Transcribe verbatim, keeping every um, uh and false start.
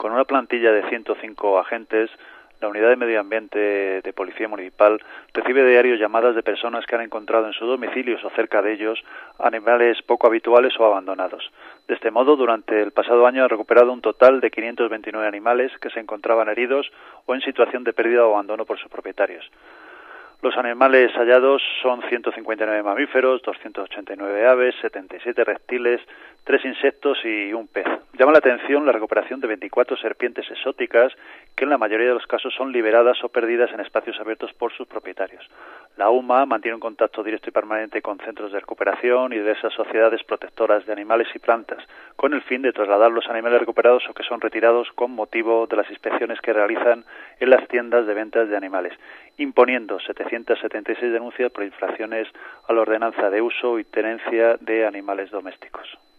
Con una plantilla de ciento cinco agentes, la Unidad de Medio Ambiente de Policía Municipal recibe diario llamadas de personas que han encontrado en sus domicilios o cerca de ellos animales poco habituales o abandonados. De este modo, durante el pasado año ha recuperado un total de quinientos veintinueve animales que se encontraban heridos o en situación de pérdida o abandono por sus propietarios. Los animales hallados son ciento cincuenta y nueve mamíferos, doscientas ochenta y nueve aves, setenta y siete reptiles, tres insectos y un pez. Llama la atención la recuperación de veinticuatro serpientes exóticas que en la mayoría de los casos son liberadas o perdidas en espacios abiertos por sus propietarios. La U M A mantiene un contacto directo y permanente con centros de recuperación y diversas sociedades protectoras de animales y plantas, con el fin de trasladar los animales recuperados o que son retirados con motivo de las inspecciones que realizan en las tiendas de ventas de animales, imponiendo setecientas setenta y seis denuncias por infracciones a la ordenanza de uso y tenencia de animales domésticos.